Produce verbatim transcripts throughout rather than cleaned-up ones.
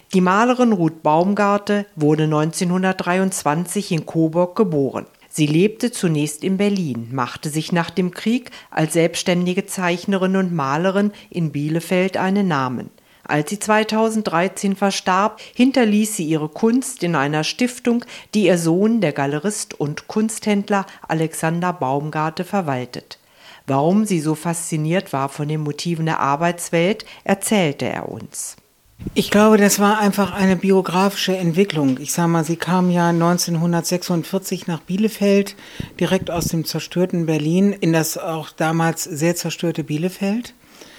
Die Malerin Ruth Baumgarte wurde neunzehnhundertdreiundzwanzig in Coburg geboren. Sie lebte zunächst in Berlin, machte sich nach dem Krieg als selbstständige Zeichnerin und Malerin in Bielefeld einen Namen. Als sie zweitausenddreizehn verstarb, hinterließ sie ihre Kunst in einer Stiftung, die ihr Sohn, der Galerist und Kunsthändler Alexander Baumgarte, verwaltet. Warum sie so fasziniert war von den Motiven der Arbeitswelt, erzählte er uns. Ich glaube, das war einfach eine biografische Entwicklung. Ich sage mal, sie kam ja neunzehnhundertsechsundvierzig nach Bielefeld, direkt aus dem zerstörten Berlin, in das auch damals sehr zerstörte Bielefeld.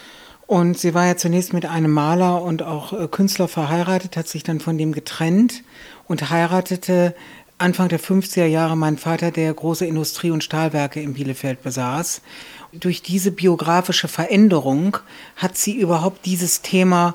Und sie war ja zunächst mit einem Maler und auch Künstler verheiratet, hat sich dann von dem getrennt und heiratete Anfang der fünfziger Jahre meinen Vater, der große Industrie- und Stahlwerke in Bielefeld besaß. Durch diese biografische Veränderung hat sie überhaupt dieses Thema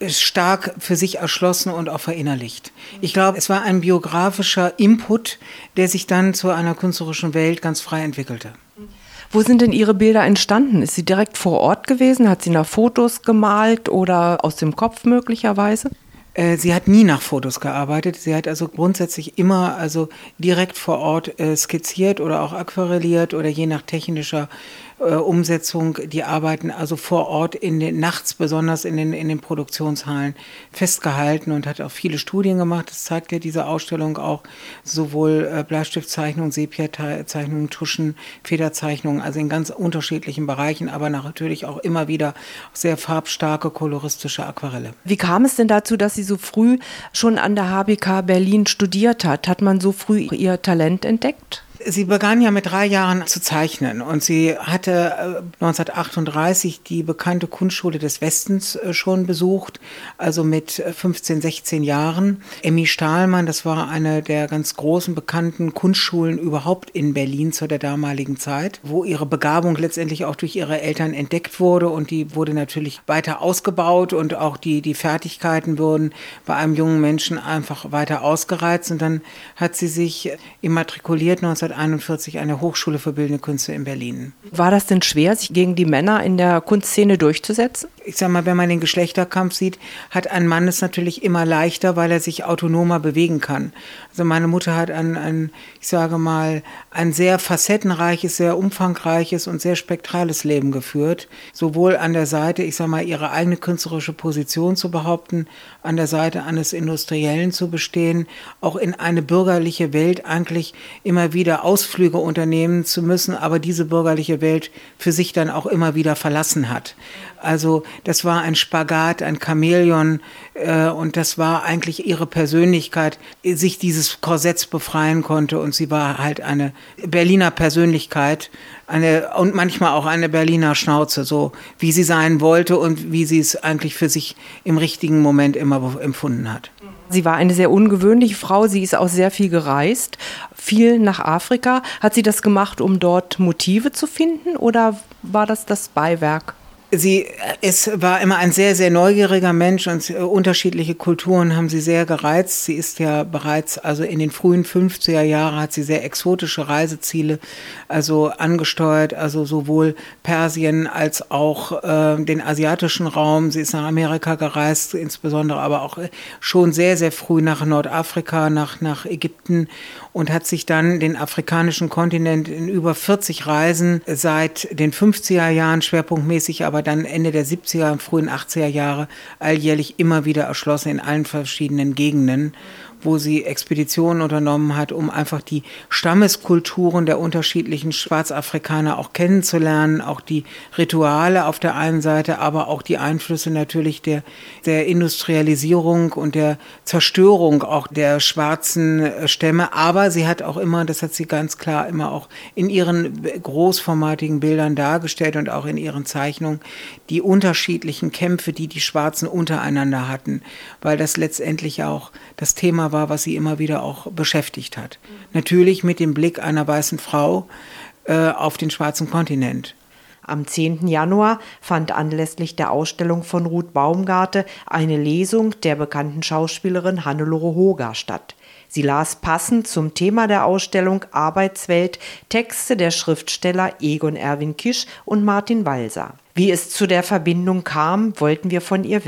stark für sich erschlossen und auch verinnerlicht. Ich glaube, es war ein biografischer Input, der sich dann zu einer künstlerischen Welt ganz frei entwickelte. Wo sind denn Ihre Bilder entstanden? Ist sie direkt vor Ort gewesen? Hat sie nach Fotos gemalt oder aus dem Kopf möglicherweise? Sie hat nie nach Fotos gearbeitet. Sie hat also grundsätzlich immer also direkt vor Ort äh, skizziert oder auch aquarelliert oder je nach technischer äh, Umsetzung die Arbeiten also vor Ort in den nachts besonders in den in den Produktionshallen festgehalten und hat auch viele Studien gemacht. Das zeigt ja diese Ausstellung auch, sowohl äh, Bleistiftzeichnungen, Sepia-Zeichnungen, Tuschen, Federzeichnungen, also in ganz unterschiedlichen Bereichen, aber natürlich auch immer wieder sehr farbstarke koloristische Aquarelle. Wie kam es denn dazu, dass sie so früh schon an der H B K Berlin studiert hat? Hat man so früh ihr Talent entdeckt? Sie begann ja mit drei Jahren zu zeichnen und sie hatte neunzehnhundertachtunddreißig die bekannte Kunstschule des Westens schon besucht, also mit fünfzehn, sechzehn Jahren. Emmy Stahlmann, das war eine der ganz großen bekannten Kunstschulen überhaupt in Berlin zu der damaligen Zeit, wo ihre Begabung letztendlich auch durch ihre Eltern entdeckt wurde und die wurde natürlich weiter ausgebaut und auch die, die Fertigkeiten wurden bei einem jungen Menschen einfach weiter ausgereizt und dann hat sie sich immatrikuliert neunzehnhunderteinundvierzig an der Hochschule für Bildende Künste in Berlin. War das denn schwer, sich gegen die Männer in der Kunstszene durchzusetzen? Ich sag mal, wenn man den Geschlechterkampf sieht, hat ein Mann es natürlich immer leichter, weil er sich autonomer bewegen kann. Also meine Mutter hat ein, ein ich sage mal, ein sehr facettenreiches, sehr umfangreiches und sehr spektrales Leben geführt. Sowohl an der Seite, ich sag mal, ihre eigene künstlerische Position zu behaupten, an der Seite eines Industriellen zu bestehen, auch in eine bürgerliche Welt eigentlich immer wieder Ausflüge unternehmen zu müssen, aber diese bürgerliche Welt für sich dann auch immer wieder verlassen hat. Also das war ein Spagat, ein Chamäleon äh, und das war eigentlich ihre Persönlichkeit, sich dieses Korsetts befreien konnte und sie war halt eine Berliner Persönlichkeit eine, und manchmal auch eine Berliner Schnauze, so wie sie sein wollte und wie sie es eigentlich für sich im richtigen Moment immer empfunden hat. Sie war eine sehr ungewöhnliche Frau, sie ist auch sehr viel gereist, viel nach Afrika. Hat sie das gemacht, um dort Motive zu finden oder war das das Beiwerk? Sie es war immer ein sehr, sehr neugieriger Mensch und unterschiedliche Kulturen haben sie sehr gereizt. Sie ist ja bereits, also in den frühen fünfziger Jahren hat sie sehr exotische Reiseziele, also angesteuert, also sowohl Persien als auch äh, den asiatischen Raum. Sie ist nach Amerika gereist, insbesondere aber auch schon sehr, sehr früh nach Nordafrika, nach, nach Ägypten und hat sich dann den afrikanischen Kontinent in über vierzig Reisen seit den fünfziger Jahren schwerpunktmäßig, aber dann Ende der siebziger und frühen achtziger Jahre alljährlich immer wieder erschlossen in allen verschiedenen Gegenden, wo sie Expeditionen unternommen hat, um einfach die Stammeskulturen der unterschiedlichen Schwarzafrikaner auch kennenzulernen, auch die Rituale auf der einen Seite, aber auch die Einflüsse natürlich der, der Industrialisierung und der Zerstörung auch der schwarzen Stämme. Aber sie hat auch immer, das hat sie ganz klar immer auch in ihren großformatigen Bildern dargestellt und auch in ihren Zeichnungen, die unterschiedlichen Kämpfe, die die Schwarzen untereinander hatten, weil das letztendlich auch das Thema war, was sie immer wieder auch beschäftigt hat. Mhm. Natürlich mit dem Blick einer weißen Frau äh, auf den schwarzen Kontinent. Am zehnten Januar fand anlässlich der Ausstellung von Ruth Baumgarte eine Lesung der bekannten Schauspielerin Hannelore Hoger statt. Sie las passend zum Thema der Ausstellung Arbeitswelt Texte der Schriftsteller Egon Erwin Kisch und Martin Walser. Wie es zu der Verbindung kam, wollten wir von ihr wissen.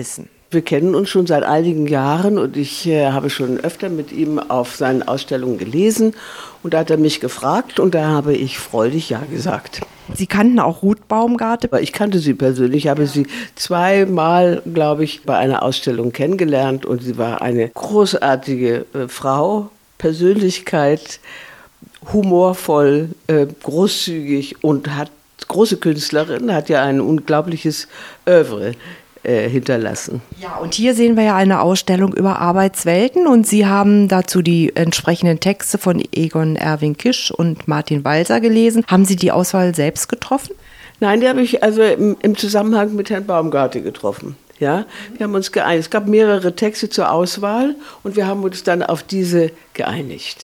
Wir kennen uns schon seit einigen Jahren und ich äh, habe schon öfter mit ihm auf seinen Ausstellungen gelesen. Und da hat er mich gefragt und da habe ich freudig Ja gesagt. Sie kannten auch Ruth Baumgarte? Ich kannte sie persönlich, ich habe sie zweimal, glaube ich, bei einer Ausstellung kennengelernt und sie war eine großartige äh, Frau, Persönlichkeit, humorvoll, äh, großzügig und hat große Künstlerin, hat ja ein unglaubliches Œuvre äh, hinterlassen. Ja, und hier sehen wir ja eine Ausstellung über Arbeitswelten und Sie haben dazu die entsprechenden Texte von Egon Erwin Kisch und Martin Walser gelesen. Haben Sie die Auswahl selbst getroffen? Nein, die habe ich also im, im Zusammenhang mit Herrn Baumgarte getroffen. Ja, wir haben uns geeinigt. Es gab mehrere Texte zur Auswahl und wir haben uns dann auf diese geeinigt.